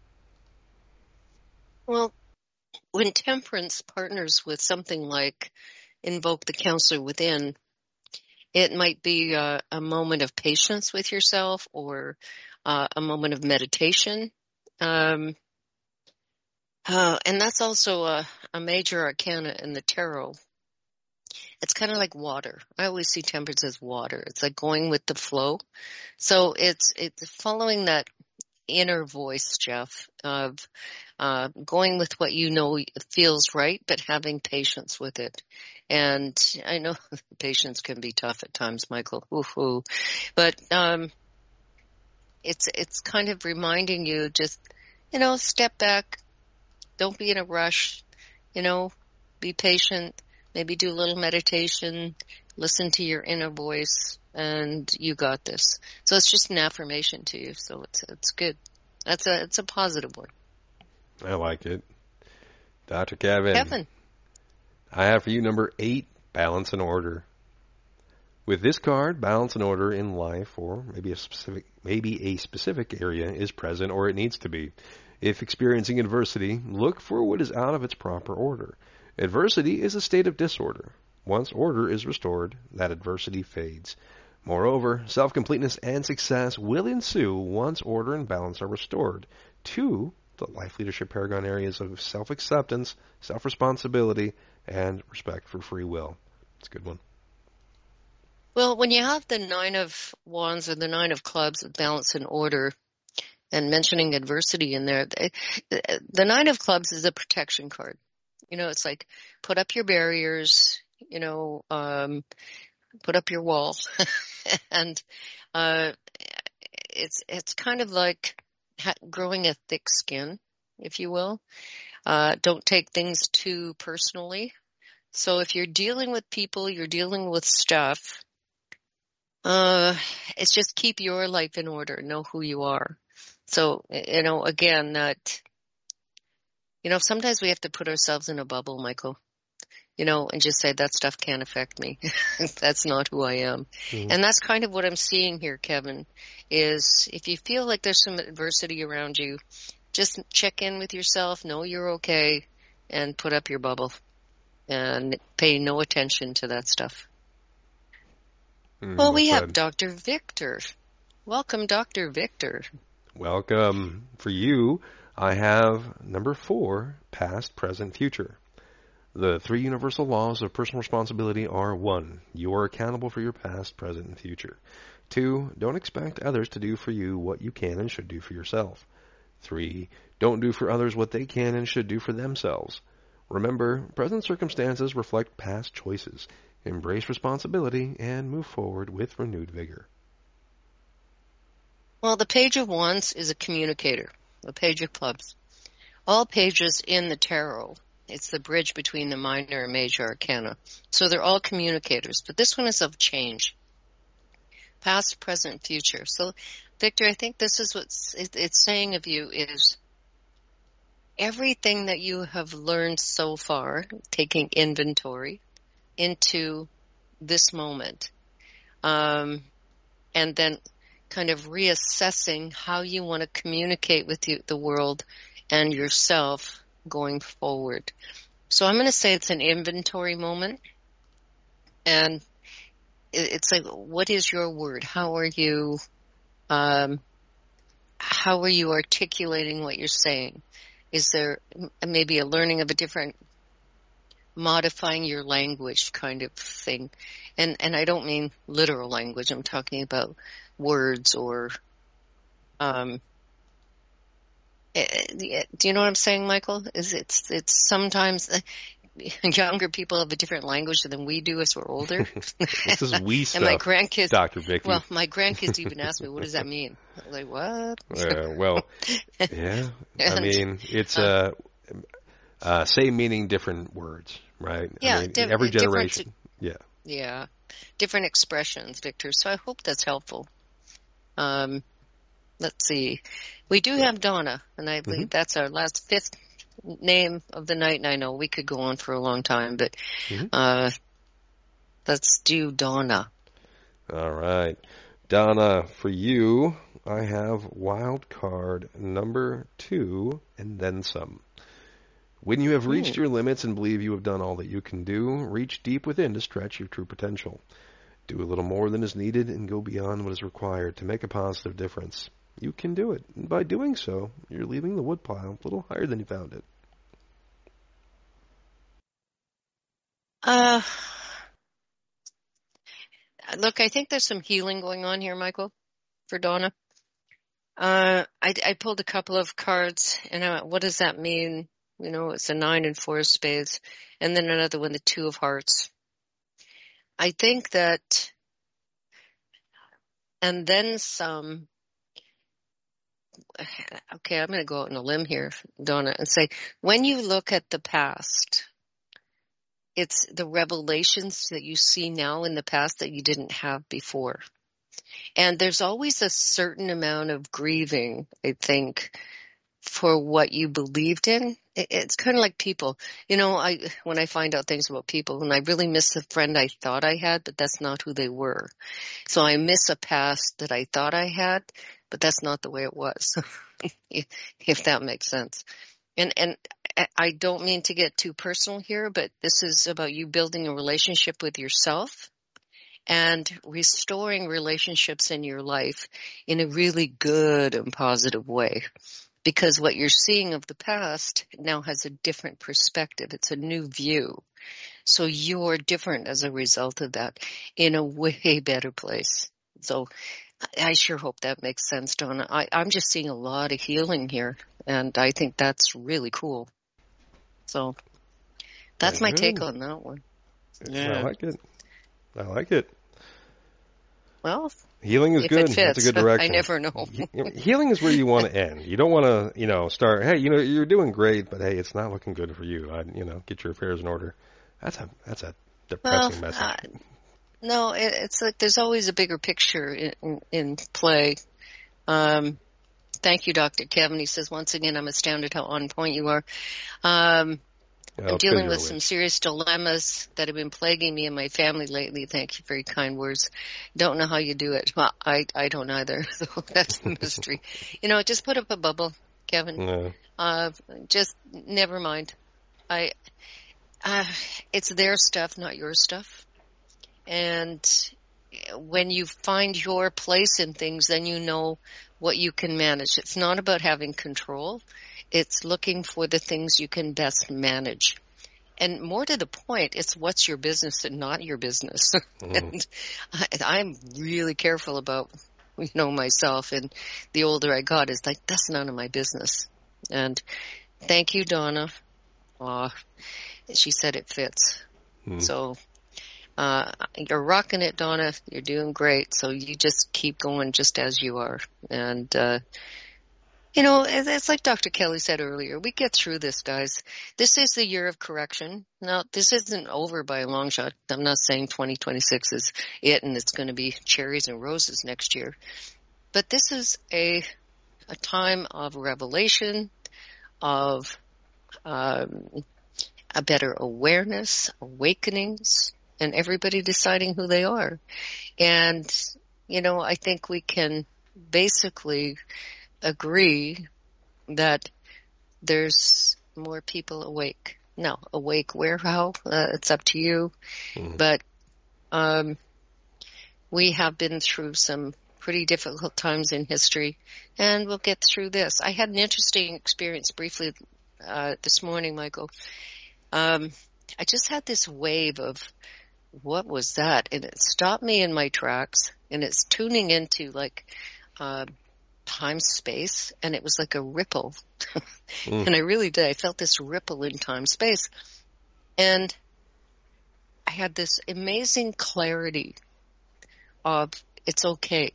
Well, when temperance partners with something like Invoke the Counselor Within, it might be uh, a moment of patience with yourself or uh, a moment of meditation. Um, uh, and that's also a, a major arcana in the tarot. It's kind of like water. I always see temperance as water. It's like going with the flow. So it's it's following that inner voice, Jeff, of uh, going with what you know feels right, but having patience with it. And I know patience can be tough at times, Michael. Ooh-hoo. But um, it's it's kind of reminding you just, you know, step back. Don't be in a rush. You know, be patient. Maybe do a little meditation. Listen to your inner voice, and you got this. So it's just an affirmation to you. So it's it's good. That's a it's a positive one. I like it. Doctor Kevin. Kevin. I have for you number eight, Balance and Order. With this card, balance and order in life, or maybe a specific maybe a specific area, is present or it needs to be. If experiencing adversity, look for what is out of its proper order. Adversity is a state of disorder. Once order is restored, that adversity fades. Moreover, self-completeness and success will ensue once order and balance are restored. Two, the life leadership paragon areas of self-acceptance, self-responsibility, and respect for free will. It's a good one. Well, when you have the Nine of Wands or the Nine of Clubs with balance and order, and mentioning adversity in there, the Nine of Clubs is a protection card. You know, it's like put up your barriers, you know, um, put up your wall. and uh, it's it's kind of like ha- growing a thick skin, if you will. Uh, don't take things too personally. So if you're dealing with people, you're dealing with stuff, uh, it's just keep your life in order, know who you are. So, you know, again, that, you know, sometimes we have to put ourselves in a bubble, Michael, you know, and just say that stuff can't affect me. That's not who I am. Mm-hmm. And that's kind of what I'm seeing here, Kevin, is if you feel like there's some adversity around you, just check in with yourself, know you're okay, and put up your bubble. and pay no attention to that stuff. Mm, well, we well have Doctor Victor. Welcome, Doctor Victor. Welcome. For you, I have number four, past, present, future. The three universal laws of personal responsibility are: one, you are accountable for your past, present, and future. Two, don't expect others to do for you what you can and should do for yourself. Three, don't do for others what they can and should do for themselves. Remember, present circumstances reflect past choices. Embrace responsibility and move forward with renewed vigor. Well, the Page of Wands is a communicator, the Page of Clubs. All pages in the tarot, it's the bridge between the minor and major arcana. So they're all communicators, but this one is of change. Past, present, future. So, Victor, I think this is what it's saying of you is everything that you have learned so far, taking inventory into this moment, um, and then kind of reassessing how you want to communicate with you, the world and yourself going forward. So I'm going to say it's an inventory moment, and it's like, what is your word? How are you, um, how are you articulating what you're saying? Is there maybe a learning of a different, modifying your language kind of thing? And and I don't mean literal language. I'm talking about words or, um, do you know what I'm saying, Michael? Is it's it's sometimes uh, younger people have a different language than we do as we're older. This is we stuff, and my grandkids, Doctor Vicky. Well, my grandkids even ask me, "What does that mean?" I'm like, what? Uh, well, yeah. And, I mean, it's uh, uh, uh, same meaning, different words, right? Yeah, I mean, diff- every generation. Yeah. Yeah, different expressions, Victor. So I hope that's helpful. Um, let's see. We do have Donna, and I believe mm-hmm. that's our last fifth name of the night. And I know we could go on for a long time, but mm-hmm. uh, let's do Donna. All right. Donna, for you, I have wild card number two and then some. When you have reached mm. your limits and believe you have done all that you can do, reach deep within to stretch your true potential. Do a little more than is needed and go beyond what is required to make a positive difference. You can do it. And by doing so, you're leaving the woodpile a little higher than you found it. Uh, look, I think there's some healing going on here, Michael, for Donna. Uh, I, I pulled a couple of cards, and I, what does that mean? You know, it's a nine and four of spades, and then another one, the two of hearts. I think that, and then some, okay, I'm going to go out on a limb here, Donna, and say, when you look at the past, it's the revelations that you see now in the past that you didn't have before. And there's always a certain amount of grieving, I think, for what you believed in. It's kind of like people. You know, I when I find out things about people, and I really miss a friend I thought I had, but that's not who they were. So I miss a past that I thought I had, but that's not the way it was, if that makes sense. And and I don't mean to get too personal here, but this is about you building a relationship with yourself and restoring relationships in your life in a really good and positive way. Because what you're seeing of the past now has a different perspective. It's a new view. So you're different as a result of that in a way better place. So I sure hope that makes sense, Donna. I, I'm just seeing a lot of healing here, and I think that's really cool. So that's my take on that one. Yeah. I like it. I like it. Well, healing is good. Fits, that's a good direction. I never know. Healing is where you want to end. You don't want to, you know, start, hey, you know, you're doing great, but hey, it's not looking good for you. I, you know, get your affairs in order. That's a that's a depressing well, message. Uh, no, it, it's like there's always a bigger picture in, in, in play. Um, thank you, Doctor Kevin. He says, once again, I'm astounded how on point you are. Um, Yeah, I'm dealing with some serious dilemmas that have been plaguing me and my family lately. Thank you for your kind words. Don't know how you do it. Well, I, I don't either. So that's a mystery. You know, just put up a bubble, Kevin. Yeah. Uh, just never mind. I, uh, it's their stuff, not your stuff. And when you find your place in things, then you know what you can manage. It's not about having control. It's looking for the things you can best manage. And more to the point, it's what's your business and not your business. Mm. And I, I'm really careful about, you know, myself. And the older I got, it's like, that's none of my business. And thank you, Donna. Aw, she said it fits. Mm. So uh, you're rocking it, Donna. You're doing great. So you just keep going just as you are. And, uh, you know, it's like Doctor Kelly said earlier. We get through this, guys. This is the year of correction. Now, this isn't over by a long shot. I'm not saying twenty twenty-six is it and it's going to be cherries and roses next year. But this is a a time of revelation, of um, a better awareness, awakenings, and everybody deciding who they are. And, you know, I think we can basically agree that there's more people awake. Now, awake where, how? Uh, it's up to you. Mm. But um, we have been through some pretty difficult times in history, and we'll get through this. I had an interesting experience briefly uh, this morning, Michael. Um, I just had this wave of, what was that? And it stopped me in my tracks, and it's tuning into like uh, time, space, and it was like a ripple. mm. And I really did. I felt this ripple in time, space. And I had this amazing clarity of, it's okay.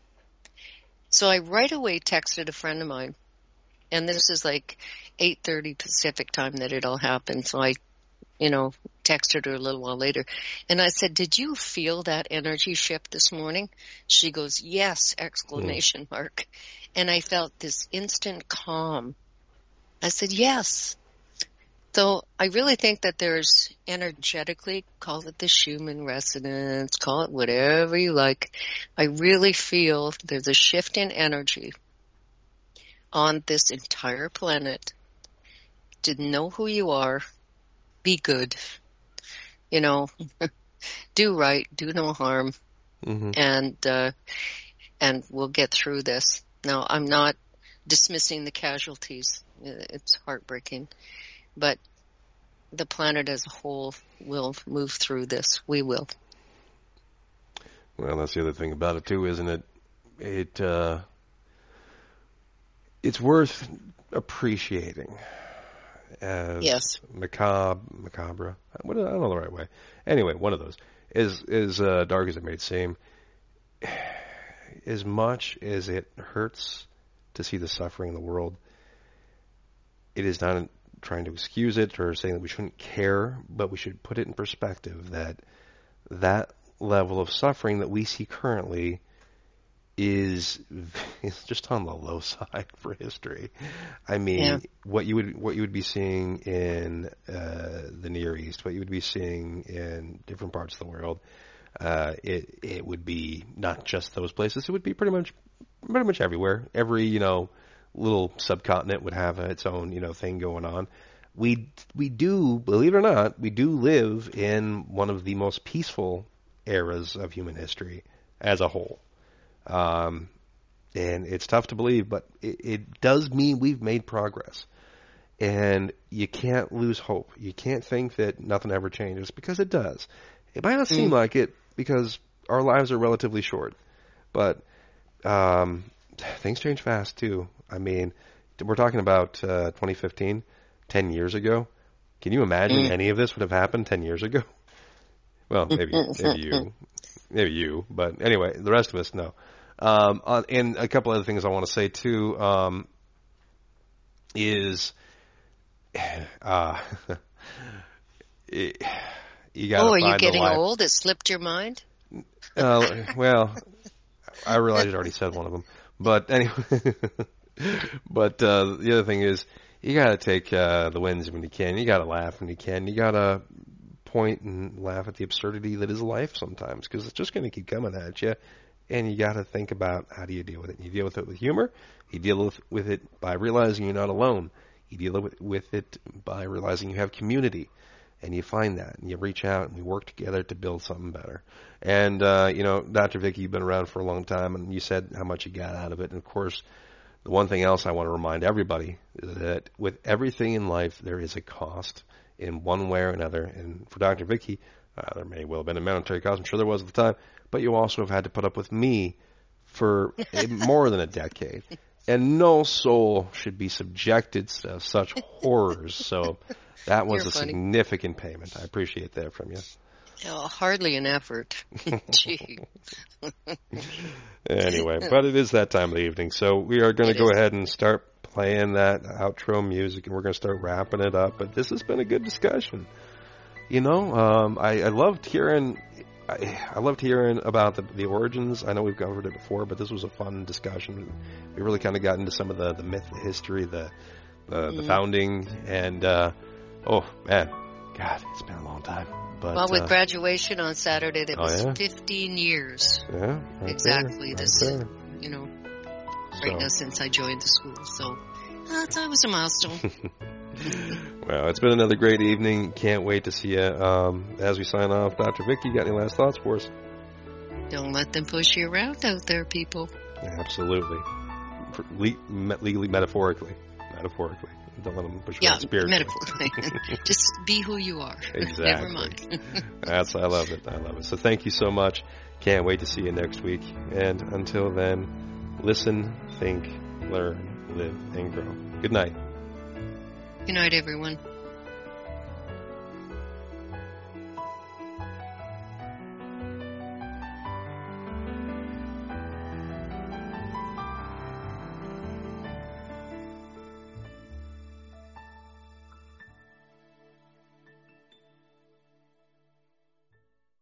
So I right away texted a friend of mine, and this is like eight thirty Pacific time that it all happened. So I, you know, texted her a little while later, and I said, did you feel that energy shift this morning? She goes, yes, exclamation mm. mark. And I felt this instant calm. I said, yes. So I really think that there's energetically, call it the Schumann resonance, call it whatever you like. I really feel there's a shift in energy on this entire planet to know who you are, be good, you know, do right, do no harm, mm-hmm. and uh, and we'll get through this. Now, I'm not dismissing the casualties. It's heartbreaking. But the planet as a whole will move through this. We will. Well, that's the other thing about it, too, isn't it? It uh, it's worth appreciating. As yes. Macabre, macabre. What, I don't know the right way. Anyway, one of those. As, as uh, dark as it may seem, as much as it hurts to see the suffering in the world, it is not trying to excuse it or saying that we shouldn't care, but we should put it in perspective that that level of suffering that we see currently is is just on the low side for history. I mean, yeah. what you would what you would be seeing in uh, the Near East, what you would be seeing in different parts of the world, uh, it it would be not just those places. It would be pretty much pretty much everywhere. Every you know. little subcontinent would have its own, you know, thing going on. We we do, believe it or not, we do live in one of the most peaceful eras of human history as a whole. Um, and it's tough to believe, but it, it does mean we've made progress. And you can't lose hope. You can't think that nothing ever changes, because it does. It might not seem mm. like it, because our lives are relatively short. But um, things change fast, too. I mean, we're talking about uh, twenty fifteen, ten years ago. Can you imagine mm. any of this would have happened ten years ago? Well, maybe maybe you, maybe you, but anyway, the rest of us, no. Um, on, and a couple other things I want to say too um, is, uh, it, you got. Oh, are you getting old? It slipped your mind? Uh, well, I realize you already said one of them, but anyway. But uh, the other thing is, you got to take uh, the wins when you can. You got to laugh when you can. You got to point and laugh at the absurdity that is life sometimes, because it's just going to keep coming at you. And you got to think about, how do you deal with it? You deal with it with humor. You deal with, with it by realizing you're not alone. You deal with, with it by realizing you have community. And you find that, and you reach out, and we work together to build something better. And, uh, you know, Doctor Vicki, you've been around for a long time, and you said how much you got out of it. And, of course, the one thing else I want to remind everybody is that with everything in life, there is a cost in one way or another. And for Doctor Vicki, uh, there may well have been a monetary cost. I'm sure there was at the time. But you also have had to put up with me for a, more than a decade. And no soul should be subjected to such horrors. So that was You're a funny. significant payment. I appreciate that from you. Oh, hardly an effort. Gee. Anyway, but it is that time of the evening. So we are going to It go is. ahead and start playing that outro music, and we're going to start wrapping it up. But this has been a good discussion. You know, um, I, I loved hearing... I, I loved hearing about the, the origins. I know we've covered it before, but this was a fun discussion. We really kind of got into some of the, the myth, the history, the the, Mm-hmm. the founding, and uh, oh man, God, it's been a long time. But Well, with uh, graduation on Saturday, that Oh, was yeah? fifteen years. yeah, right Exactly. there, This, right there. you know, So- right now since I joined the school. So uh, that was a milestone. Well, it's been another great evening. Can't wait to see you. Um, as we sign off, Doctor Vicki, got any last thoughts for us? Don't let them push you around out there, people. Yeah, absolutely. For, le- me- legally, metaphorically. Metaphorically. Don't let them push Yeah, around spiritually. metaphorically. Just be who you are. Exactly. Never mind. That's, I love it. I love it. So thank you so much. Can't wait to see you next week. And until then, listen, think, learn, live, and grow. Good night. Good night, everyone.